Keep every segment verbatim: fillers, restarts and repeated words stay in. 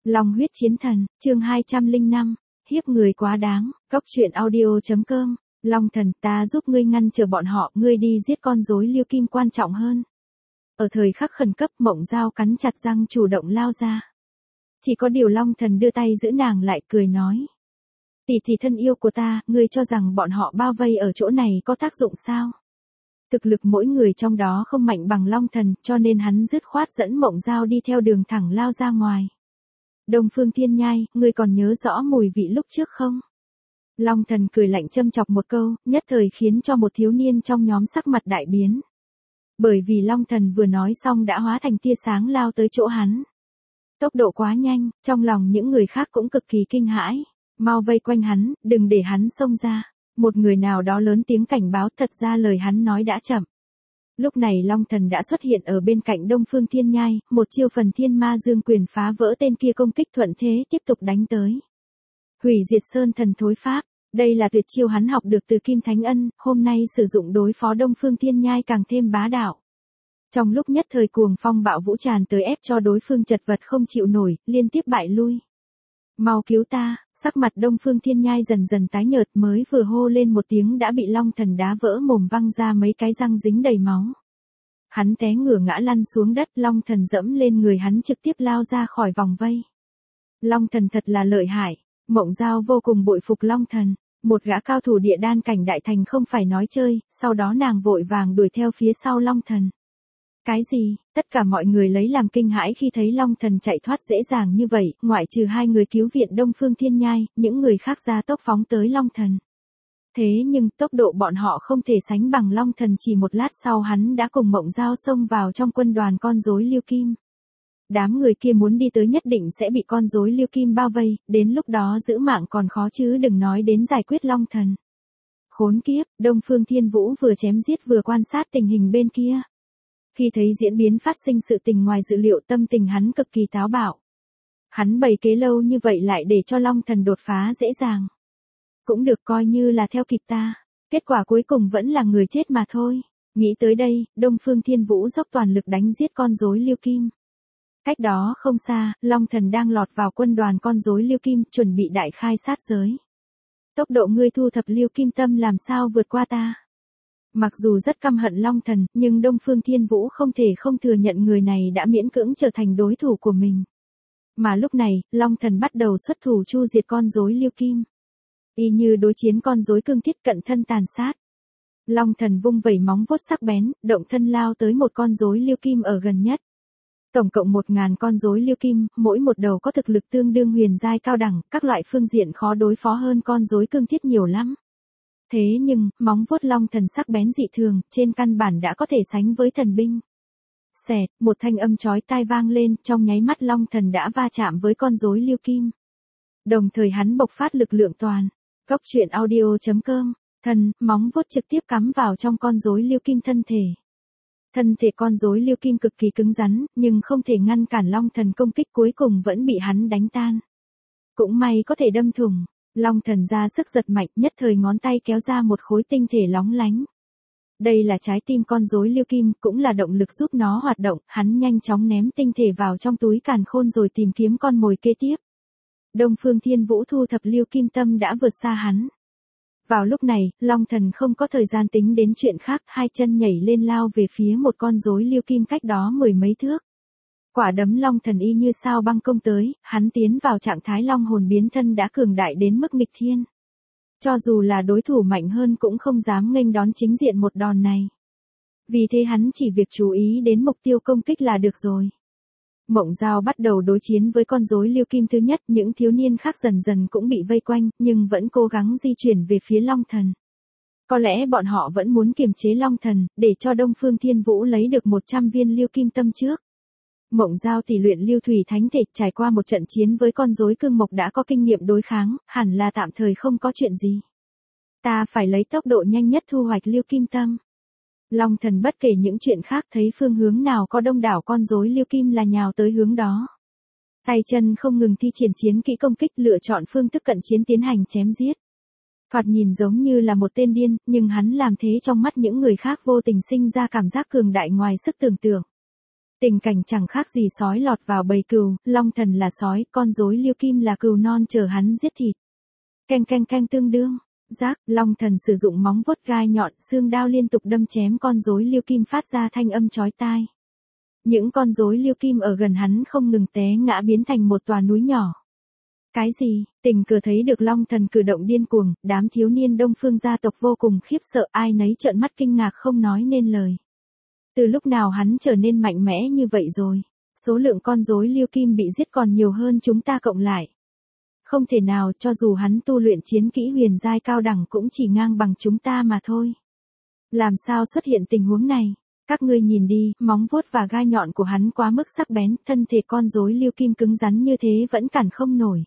Long huyết chiến thần, chương hai trăm lẻ năm, hiếp người quá đáng, cốc truyện audio.com, Long thần ta giúp ngươi ngăn trở bọn họ, ngươi đi giết con rối Liêu Kim quan trọng hơn. Ở thời khắc khẩn cấp Mộng Dao cắn chặt răng chủ động lao ra. Chỉ có điều Long thần đưa tay giữ nàng lại cười nói. Tỷ tỷ thân yêu của ta, ngươi cho rằng bọn họ bao vây ở chỗ này có tác dụng sao? Thực lực mỗi người trong đó không mạnh bằng Long thần, cho nên hắn dứt khoát dẫn Mộng Dao đi theo đường thẳng lao ra ngoài. Đông Phương Thiên Nhai, ngươi còn nhớ rõ mùi vị lúc trước không? Long thần cười lạnh châm chọc một câu, nhất thời khiến cho một thiếu niên trong nhóm sắc mặt đại biến. Bởi vì Long thần vừa nói xong đã hóa thành tia sáng lao tới chỗ hắn. Tốc độ quá nhanh, trong lòng những người khác cũng cực kỳ kinh hãi. Mau vây quanh hắn, đừng để hắn xông ra. Một người nào đó lớn tiếng cảnh báo, thật ra lời hắn nói đã chậm. Lúc này Long thần đã xuất hiện ở bên cạnh Đông Phương Thiên Nhai, một chiêu phần thiên ma dương quyền phá vỡ tên kia công kích thuận thế tiếp tục đánh tới. Hủy diệt sơn thần thối pháp, đây là tuyệt chiêu hắn học được từ Kim Thánh Ân, hôm nay sử dụng đối phó Đông Phương Thiên Nhai càng thêm bá đạo. Trong lúc nhất thời cuồng phong bạo vũ tràn tới ép cho đối phương chật vật không chịu nổi, liên tiếp bại lui. Mau cứu ta, sắc mặt Đông Phương Thiên Nhai dần dần tái nhợt, mới vừa hô lên một tiếng đã bị Long thần đá vỡ mồm văng ra mấy cái răng dính đầy máu. Hắn té ngửa ngã lăn xuống đất, Long thần dẫm lên người hắn trực tiếp lao ra khỏi vòng vây. Long thần thật là lợi hại, Mộng Dao vô cùng bội phục Long thần, một gã cao thủ địa đan cảnh đại thành không phải nói chơi, sau đó nàng vội vàng đuổi theo phía sau Long thần. Cái gì? Tất cả mọi người lấy làm kinh hãi khi thấy Long thần chạy thoát dễ dàng như vậy, ngoại trừ hai người cứu viện Đông Phương Thiên Nhai, những người khác ra tốc phóng tới Long thần. Thế nhưng tốc độ bọn họ không thể sánh bằng Long thần, chỉ một lát sau hắn đã cùng Mộng Dao xông vào trong quân đoàn con rối Liêu Kim. Đám người kia muốn đi tới nhất định sẽ bị con rối Liêu Kim bao vây, đến lúc đó giữ mạng còn khó chứ đừng nói đến giải quyết Long thần. Khốn kiếp, Đông Phương Thiên Vũ vừa chém giết vừa quan sát tình hình bên kia. Khi thấy diễn biến phát sinh sự tình ngoài dự liệu, tâm tình hắn cực kỳ táo bạo. Hắn bày kế lâu như vậy lại để cho Long thần đột phá dễ dàng. Cũng được coi như là theo kịp ta. Kết quả cuối cùng vẫn là người chết mà thôi. Nghĩ tới đây, Đông Phương Thiên Vũ dốc toàn lực đánh giết con rối Liêu Kim. Cách đó không xa, Long thần đang lọt vào quân đoàn con rối Liêu Kim, chuẩn bị đại khai sát giới. Tốc độ ngươi thu thập Liêu Kim tâm làm sao vượt qua ta? Mặc dù rất căm hận Long thần, nhưng Đông Phương Thiên Vũ không thể không thừa nhận người này đã miễn cưỡng trở thành đối thủ của mình. Mà lúc này, Long thần bắt đầu xuất thủ chu diệt con rối Liêu Kim. Y như đối chiến con rối cương thiết, cận thân tàn sát. Long thần vung vẩy móng vuốt sắc bén, động thân lao tới một con rối Liêu Kim ở gần nhất. Tổng cộng một ngàn con rối Liêu Kim, mỗi một đầu có thực lực tương đương huyền giai cao đẳng, các loại phương diện khó đối phó hơn con rối cương thiết nhiều lắm. Thế nhưng, móng vuốt Long thần sắc bén dị thường, trên căn bản đã có thể sánh với thần binh. Xẹt, một thanh âm chói tai vang lên, trong nháy mắt Long thần đã va chạm với con rối Liêu Kim. Đồng thời hắn bộc phát lực lượng toàn. Cốc truyện audio.com, thân, móng vuốt trực tiếp cắm vào trong con rối Liêu Kim thân thể. Thân thể con rối Liêu Kim cực kỳ cứng rắn, nhưng không thể ngăn cản Long thần công kích, cuối cùng vẫn bị hắn đánh tan. Cũng may có thể đâm thủng. Long thần ra sức giật mạnh, nhất thời ngón tay kéo ra một khối tinh thể lóng lánh. Đây là trái tim con rối Liêu Kim, cũng là động lực giúp nó hoạt động, hắn nhanh chóng ném tinh thể vào trong túi càn khôn rồi tìm kiếm con mồi kế tiếp. Đông Phương Thiên Vũ thu thập Liêu Kim tâm đã vượt xa hắn. Vào lúc này, Long thần không có thời gian tính đến chuyện khác, hai chân nhảy lên lao về phía một con rối Liêu Kim cách đó mười mấy thước. Quả đấm Long thần y như sao băng công tới, hắn tiến vào trạng thái long hồn biến thân đã cường đại đến mức nghịch thiên. Cho dù là đối thủ mạnh hơn cũng không dám nghênh đón chính diện một đòn này. Vì thế hắn chỉ việc chú ý đến mục tiêu công kích là được rồi. Mộng Dao bắt đầu đối chiến với con rối Liêu Kim thứ nhất, những thiếu niên khác dần dần cũng bị vây quanh, nhưng vẫn cố gắng di chuyển về phía Long thần. Có lẽ bọn họ vẫn muốn kiềm chế Long thần, để cho Đông Phương Thiên Vũ lấy được một trăm viên Liêu Kim tâm trước. Mộng Dao tỷ luyện Liêu Thủy Thánh Thể, trải qua một trận chiến với con rối cương mộc đã có kinh nghiệm đối kháng, hẳn là tạm thời không có chuyện gì. Ta phải lấy tốc độ nhanh nhất thu hoạch Liêu Kim tâm. Long thần bất kể những chuyện khác, thấy phương hướng nào có đông đảo con rối Liêu Kim là nhào tới hướng đó. Tay chân không ngừng thi triển chiến kỹ công kích, lựa chọn phương thức cận chiến tiến hành chém giết. Thoạt nhìn giống như là một tên điên, nhưng hắn làm thế trong mắt những người khác vô tình sinh ra cảm giác cường đại ngoài sức tưởng tượng. Tình cảnh chẳng khác gì sói lọt vào bầy cừu, Long Thần là sói, con rối Liêu Kim là cừu non chờ hắn giết thịt. Canh canh canh tương đương. Giác, Long Thần sử dụng móng vuốt gai nhọn, xương đao liên tục đâm chém con rối Liêu Kim phát ra thanh âm chói tai. Những con rối Liêu Kim ở gần hắn không ngừng té ngã biến thành một tòa núi nhỏ. Cái gì? Tình cờ thấy được Long Thần cử động điên cuồng, đám thiếu niên Đông Phương gia tộc vô cùng khiếp sợ, ai nấy trợn mắt kinh ngạc không nói nên lời. Từ lúc nào hắn trở nên mạnh mẽ như vậy rồi? Số lượng con rối Liêu Kim bị giết còn nhiều hơn chúng ta cộng lại. Không thể nào, cho dù hắn tu luyện chiến kỹ huyền giai cao đẳng cũng chỉ ngang bằng chúng ta mà thôi. Làm sao xuất hiện tình huống này? Các ngươi nhìn đi, móng vuốt và gai nhọn của hắn quá mức sắc bén, thân thể con rối Liêu Kim cứng rắn như thế vẫn cản không nổi.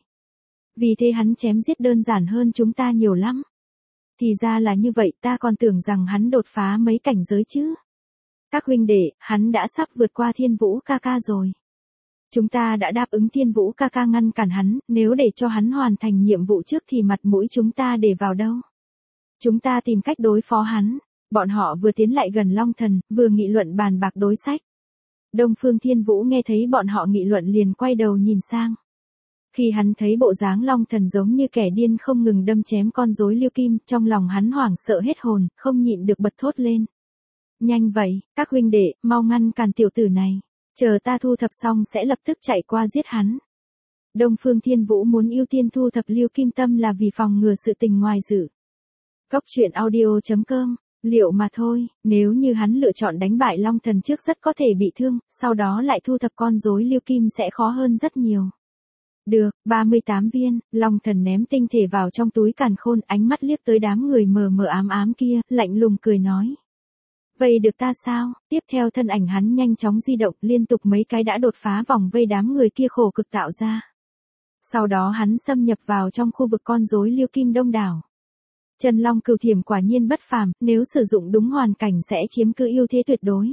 Vì thế hắn chém giết đơn giản hơn chúng ta nhiều lắm. Thì ra là như vậy, ta còn tưởng rằng hắn đột phá mấy cảnh giới chứ. Các huynh đệ, hắn đã sắp vượt qua Thiên Vũ ca ca rồi. Chúng ta đã đáp ứng Thiên Vũ ca ca ngăn cản hắn, nếu để cho hắn hoàn thành nhiệm vụ trước thì mặt mũi chúng ta để vào đâu. Chúng ta tìm cách đối phó hắn. Bọn họ vừa tiến lại gần Long Thần, vừa nghị luận bàn bạc đối sách. Đông Phương Thiên Vũ nghe thấy bọn họ nghị luận liền quay đầu nhìn sang. Khi hắn thấy bộ dáng Long Thần giống như kẻ điên không ngừng đâm chém con rối Liêu Kim, trong lòng hắn hoảng sợ hết hồn, không nhịn được bật thốt lên. Nhanh vậy, các huynh đệ, mau ngăn cản tiểu tử này. Chờ ta thu thập xong sẽ lập tức chạy qua giết hắn. Đông Phương Thiên Vũ muốn ưu tiên thu thập Liêu Kim Tâm là vì phòng ngừa sự tình ngoài dự. Góc truyện audio chấm com. Liệu mà thôi, nếu như hắn lựa chọn đánh bại Long Thần trước rất có thể bị thương, sau đó lại thu thập con rối Liêu Kim sẽ khó hơn rất nhiều. Được, ba mươi tám viên, Long Thần ném tinh thể vào trong túi càn khôn, ánh mắt liếc tới đám người mờ mờ ám ám kia, lạnh lùng cười nói. Vậy được ta sao? Tiếp theo thân ảnh hắn nhanh chóng di động, liên tục mấy cái đã đột phá vòng vây đám người kia khổ cực tạo ra. Sau đó hắn xâm nhập vào trong khu vực con rối Liêu Kim đông đảo. Chân Long Cửu Thiểm quả nhiên bất phàm, nếu sử dụng đúng hoàn cảnh sẽ chiếm cứ ưu thế tuyệt đối.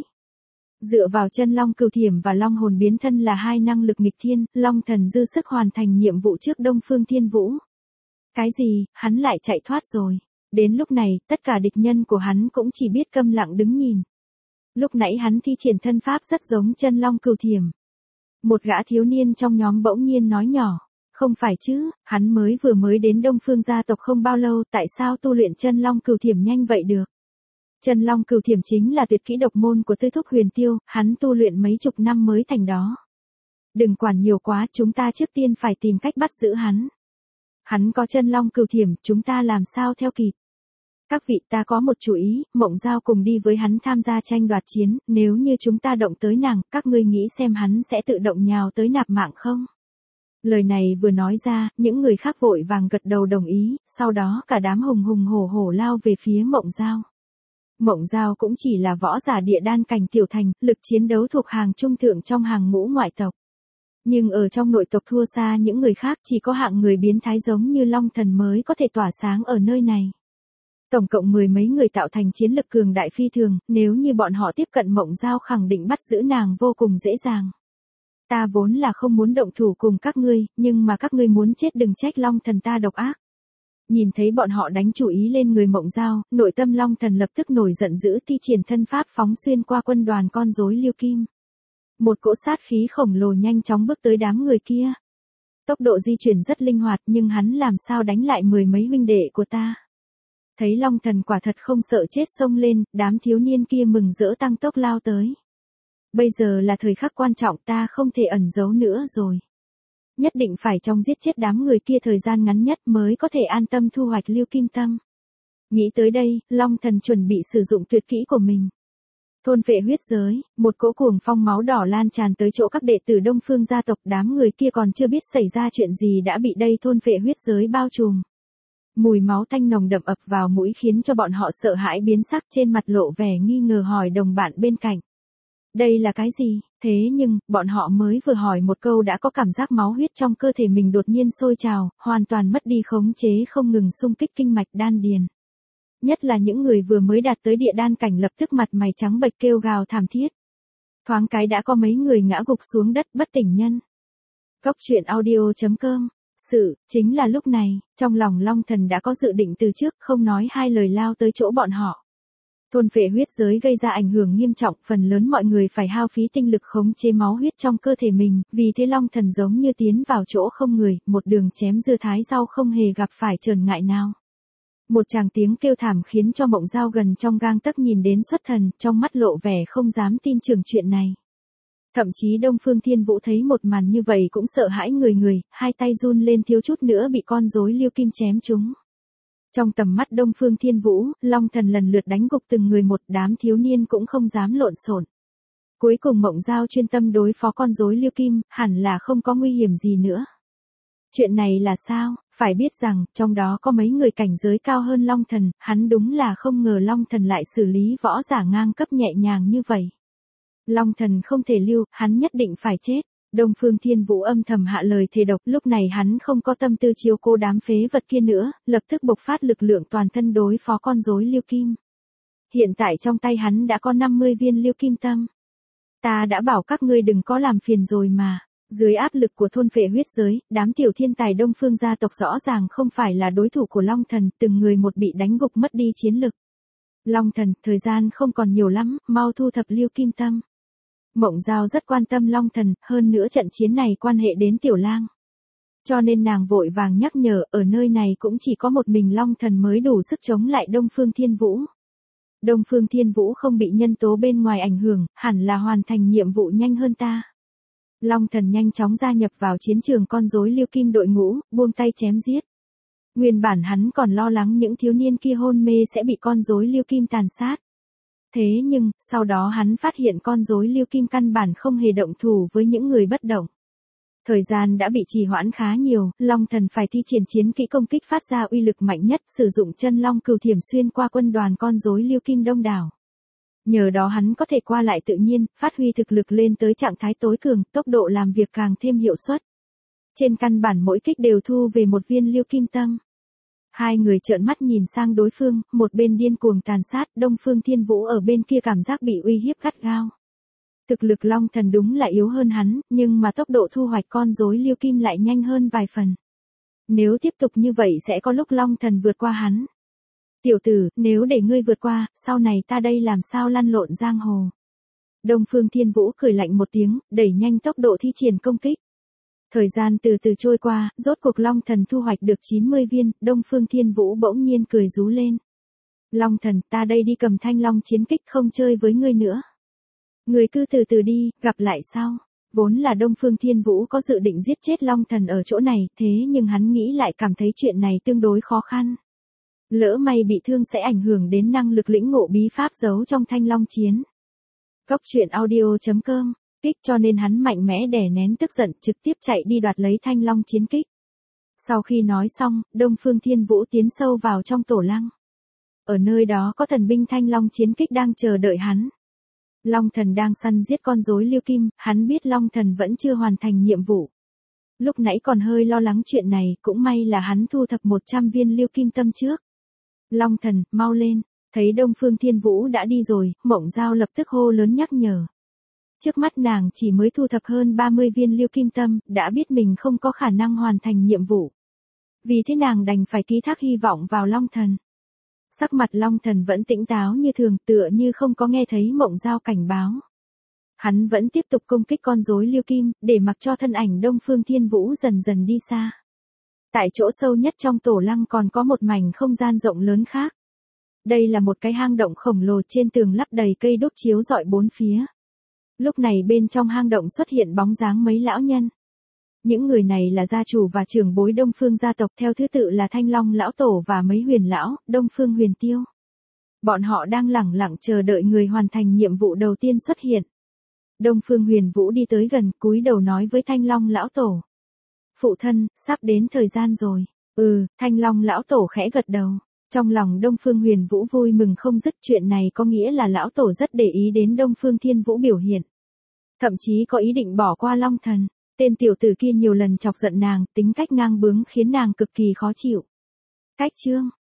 Dựa vào Chân Long Cửu Thiểm và Long Hồn biến thân là hai năng lực nghịch thiên, Long Thần dư sức hoàn thành nhiệm vụ trước Đông Phương Thiên Vũ. Cái gì, hắn lại chạy thoát rồi. Đến lúc này, tất cả địch nhân của hắn cũng chỉ biết câm lặng đứng nhìn. Lúc nãy hắn thi triển thân pháp rất giống Chân Long Cửu Thiểm. Một gã thiếu niên trong nhóm bỗng nhiên nói nhỏ. Không phải chứ, hắn mới vừa mới đến Đông Phương gia tộc không bao lâu, tại sao tu luyện Chân Long Cửu Thiểm nhanh vậy được? Chân Long Cửu Thiểm chính là tuyệt kỹ độc môn của Tư Thúc Huyền Tiêu, hắn tu luyện mấy chục năm mới thành đó. Đừng quản nhiều quá, chúng ta trước tiên phải tìm cách bắt giữ hắn. Hắn có Chân Long Cửu Thiểm, chúng ta làm sao theo kịp? Các vị, ta có một chủ ý, Mộng Giao cùng đi với hắn tham gia tranh đoạt chiến, nếu như chúng ta động tới nàng, các ngươi nghĩ xem hắn sẽ tự động nhào tới nạp mạng không? Lời này vừa nói ra, những người khác vội vàng gật đầu đồng ý, sau đó cả đám hùng hùng hổ hổ lao về phía Mộng Giao. Mộng Giao cũng chỉ là võ giả địa đan cảnh tiểu thành, lực chiến đấu thuộc hàng trung thượng trong hàng ngũ ngoại tộc. Nhưng ở trong nội tộc thua xa những người khác, chỉ có hạng người biến thái giống như Long Thần mới có thể tỏa sáng ở nơi này. Tổng cộng mười mấy người tạo thành chiến lực cường đại phi thường, nếu như bọn họ tiếp cận Mộng Giao khẳng định bắt giữ nàng vô cùng dễ dàng. Ta vốn là không muốn động thủ cùng các ngươi, nhưng mà các ngươi muốn chết đừng trách Long Thần ta độc ác. Nhìn thấy bọn họ đánh chủ ý lên người Mộng Giao, nội tâm Long Thần lập tức nổi giận dữ thi triển thân pháp phóng xuyên qua quân đoàn con rối Liêu Kim. Một cỗ sát khí khổng lồ nhanh chóng bước tới đám người kia. Tốc độ di chuyển rất linh hoạt nhưng hắn làm sao đánh lại mười mấy huynh đệ của ta. Thấy Long Thần quả thật không sợ chết xông lên, đám thiếu niên kia mừng rỡ tăng tốc lao tới. Bây giờ là thời khắc quan trọng, ta không thể ẩn giấu nữa rồi. Nhất định phải trong giết chết đám người kia thời gian ngắn nhất mới có thể an tâm thu hoạch Liêu Kim Tâm. Nghĩ tới đây, Long Thần chuẩn bị sử dụng tuyệt kỹ của mình. Thôn vệ huyết giới, một cỗ cuồng phong máu đỏ lan tràn tới chỗ các đệ tử Đông Phương gia tộc, đám người kia còn chưa biết xảy ra chuyện gì đã bị đây thôn vệ huyết giới bao trùm. Mùi máu tanh nồng đậm ập vào mũi khiến cho bọn họ sợ hãi biến sắc, trên mặt lộ vẻ nghi ngờ hỏi đồng bạn bên cạnh. Đây là cái gì? Thế nhưng, bọn họ mới vừa hỏi một câu đã có cảm giác máu huyết trong cơ thể mình đột nhiên sôi trào, hoàn toàn mất đi khống chế không ngừng xung kích kinh mạch đan điền. Nhất là những người vừa mới đạt tới địa đan cảnh lập tức mặt mày trắng bệch kêu gào thảm thiết. Thoáng cái đã có mấy người ngã gục xuống đất bất tỉnh nhân. Góc truyện audio chấm com. Sự, chính là lúc này, trong lòng Long Thần đã có dự định từ trước, không nói hai lời lao tới chỗ bọn họ. Thôn phệ huyết giới gây ra ảnh hưởng nghiêm trọng, phần lớn mọi người phải hao phí tinh lực khống chế máu huyết trong cơ thể mình, vì thế Long Thần giống như tiến vào chỗ không người, một đường chém dưa thái rau không hề gặp phải chờn ngại nào. Một tràng tiếng kêu thảm khiến cho Mộng Dao gần trong gang tấc nhìn đến xuất thần, trong mắt lộ vẻ không dám tin tưởng chuyện này. Thậm chí Đông Phương Thiên Vũ thấy một màn như vậy cũng sợ hãi người người, hai tay run lên thiếu chút nữa bị con rối Liêu Kim chém trúng. Trong tầm mắt Đông Phương Thiên Vũ, Long Thần lần lượt đánh gục từng người một, đám thiếu niên cũng không dám lộn xộn. Cuối cùng Mộng Dao chuyên tâm đối phó con rối Liêu Kim, hẳn là không có nguy hiểm gì nữa. Chuyện này là sao? Phải biết rằng, trong đó có mấy người cảnh giới cao hơn Long Thần, hắn đúng là không ngờ Long Thần lại xử lý võ giả ngang cấp nhẹ nhàng như vậy. Long Thần không thể lưu, hắn nhất định phải chết. Đông Phương Thiên Vũ âm thầm hạ lời thề độc, lúc này hắn không có tâm tư chiếu cố đám phế vật kia nữa, lập tức bộc phát lực lượng toàn thân đối phó con rối Liêu Kim. Hiện tại trong tay hắn đã có năm mươi viên Liêu Kim tâm. Ta đã bảo các ngươi đừng có làm phiền rồi mà. Dưới áp lực của thôn phệ huyết giới, đám tiểu thiên tài Đông Phương gia tộc rõ ràng không phải là đối thủ của Long Thần, từng người một bị đánh gục mất đi chiến lực. Long Thần, thời gian không còn nhiều lắm, mau thu thập Liêu Kim tâm. Mộng Dao rất quan tâm Long Thần, hơn nữa trận chiến này quan hệ đến Tiểu Lang. Cho nên nàng vội vàng nhắc nhở, ở nơi này cũng chỉ có một mình Long Thần mới đủ sức chống lại Đông Phương Thiên Vũ. Đông Phương Thiên Vũ không bị nhân tố bên ngoài ảnh hưởng, hẳn là hoàn thành nhiệm vụ nhanh hơn ta. Long Thần nhanh chóng gia nhập vào chiến trường con rối Liêu Kim đội ngũ, buông tay chém giết. Nguyên bản hắn còn lo lắng những thiếu niên kia hôn mê sẽ bị con rối Liêu Kim tàn sát. Thế nhưng, sau đó hắn phát hiện con rối Liêu Kim căn bản không hề động thủ với những người bất động. Thời gian đã bị trì hoãn khá nhiều, Long Thần phải thi triển chiến kỹ công kích phát ra uy lực mạnh nhất, sử dụng chân long cừu thiểm xuyên qua quân đoàn con rối Liêu Kim đông đảo. Nhờ đó hắn có thể qua lại tự nhiên, phát huy thực lực lên tới trạng thái tối cường, tốc độ làm việc càng thêm hiệu suất. Trên căn bản mỗi kích đều thu về một viên Liêu Kim tâm. Hai người trợn mắt nhìn sang đối phương, một bên điên cuồng tàn sát, Đông Phương Thiên Vũ ở bên kia cảm giác bị uy hiếp gắt gao. Thực lực Long Thần đúng là yếu hơn hắn, nhưng mà tốc độ thu hoạch con rối Liêu Kim lại nhanh hơn vài phần. Nếu tiếp tục như vậy sẽ có lúc Long Thần vượt qua hắn. Tiểu tử, nếu để ngươi vượt qua, sau này ta đây làm sao lăn lộn giang hồ. Đông Phương Thiên Vũ cười lạnh một tiếng, đẩy nhanh tốc độ thi triển công kích. Thời gian từ từ trôi qua, rốt cuộc Long Thần thu hoạch được chín mươi viên, Đông Phương Thiên Vũ bỗng nhiên cười rú lên. Long Thần, ta đây đi cầm thanh long chiến kích không chơi với ngươi nữa. Ngươi cứ từ từ đi, gặp lại sau. Vốn là Đông Phương Thiên Vũ có dự định giết chết Long Thần ở chỗ này, thế nhưng hắn nghĩ lại cảm thấy chuyện này tương đối khó khăn. Lỡ may bị thương sẽ ảnh hưởng đến năng lực lĩnh ngộ bí pháp giấu trong thanh long chiến. Góc truyện audio chấm com, kích cho nên hắn mạnh mẽ đè nén tức giận trực tiếp chạy đi đoạt lấy thanh long chiến kích. Sau khi nói xong, Đông Phương Thiên Vũ tiến sâu vào trong tổ lăng. Ở nơi đó có thần binh thanh long chiến kích đang chờ đợi hắn. Long Thần đang săn giết con rối Liêu Kim, hắn biết Long Thần vẫn chưa hoàn thành nhiệm vụ. Lúc nãy còn hơi lo lắng chuyện này, cũng may là hắn thu thập một trăm viên Liêu Kim tâm trước. Long Thần, mau lên, thấy Đông Phương Thiên Vũ đã đi rồi, Mộng Dao lập tức hô lớn nhắc nhở. Trước mắt nàng chỉ mới thu thập hơn ba mươi viên Liêu Kim tâm, đã biết mình không có khả năng hoàn thành nhiệm vụ. Vì thế nàng đành phải ký thác hy vọng vào Long Thần. Sắc mặt Long Thần vẫn tỉnh táo như thường, tựa như không có nghe thấy Mộng Dao cảnh báo. Hắn vẫn tiếp tục công kích con rối Liêu Kim, để mặc cho thân ảnh Đông Phương Thiên Vũ dần dần đi xa. Tại chỗ sâu nhất trong tổ lăng còn có một mảnh không gian rộng lớn khác. Đây là một cái hang động khổng lồ, trên tường lắp đầy cây đuốc chiếu rọi bốn phía. Lúc này bên trong hang động xuất hiện bóng dáng mấy lão nhân. Những người này là gia chủ và trưởng bối Đông Phương gia tộc, theo thứ tự là Thanh Long lão tổ và mấy huyền lão, Đông Phương Huyền Tiêu. Bọn họ đang lẳng lặng chờ đợi người hoàn thành nhiệm vụ đầu tiên xuất hiện. Đông Phương Huyền Vũ đi tới gần, cúi đầu nói với Thanh Long lão tổ. Phụ thân, sắp đến thời gian rồi. Ừ, Thanh Long lão tổ khẽ gật đầu. Trong lòng Đông Phương Huyền Vũ vui mừng không dứt, chuyện này có nghĩa là lão tổ rất để ý đến Đông Phương Thiên Vũ biểu hiện. Thậm chí có ý định bỏ qua Long Thần. Tên tiểu tử kia nhiều lần chọc giận nàng, tính cách ngang bướng khiến nàng cực kỳ khó chịu. Cách chương,